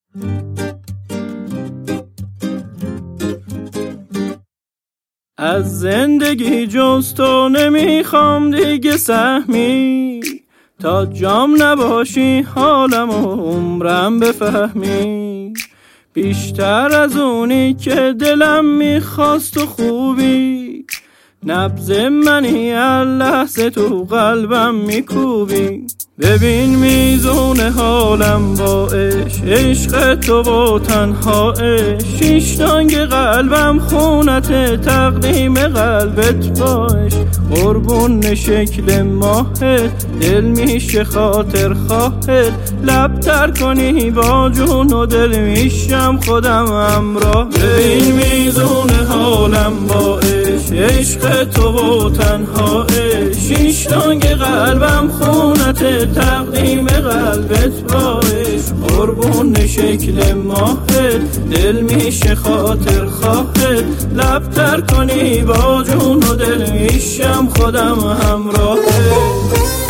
از زندگی جز تو نمیخوام دیگه سهمی، تا جام نباشی حالم و عمرم بفهمی. بیشتر از اونی که دلم میخواست و خوبی، نبض منی هر لحظه تو قلبم میکوبی. ببین میزون حالم با عشق تو با تنهایش، شیش تانگ قلبم خونت تقدیم قلبت باش. قربون شکل ماهت دل میشه خاطر خواهت، لب تر کنی با جون و دل میشم خودم همراه. ببین میزون حالم با عشق تو با تنهایش، شیش تانگ قلبم خونت تقدیم قلبت باش. قربون شکل ماهت دل میشه خاطر خواهت، لب تر کنی با جون و دل میشم خودم همراهت.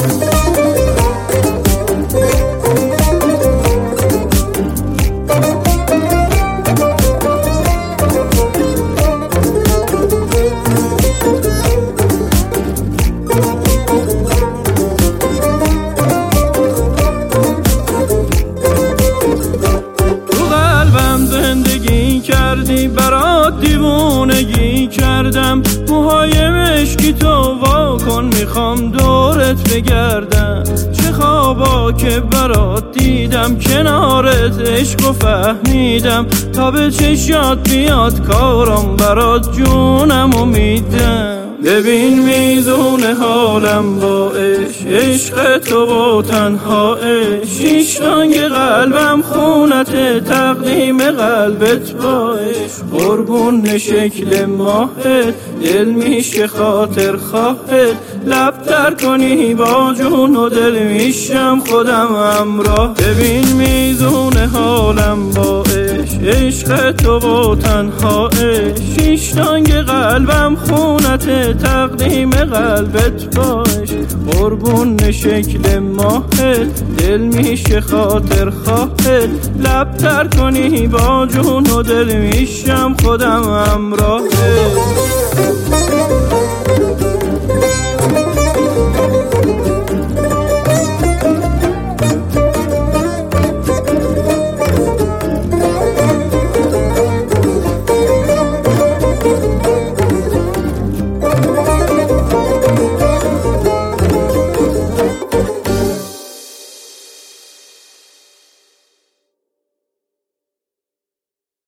کردی برات دیوونگی کردم، موهای مشکی تو وا کن میخوام دورت بگردم. چه خوابا که برات دیدم کنارت عشق و فهمیدم، تا به چشات بیاد کارم برات جونم و میدم. ببین میزون حالم با عشق تو با تنهایش، شیش تانگ قلبم خونت تقدیم قلبت باش. قربون شکل ماهت دل میشه خاطر خواهت، لب تر کنی با جون و دل میشم خودم همراه. ببین میزون حالم با عشق تو با تنهایش، شیش تانگ قلبم خونت تقدیم قلبت باش. قربون شکل ماهت دل میشه خاطر خواهت، لب تر کنی با جون و دل میشم خودم همراهت.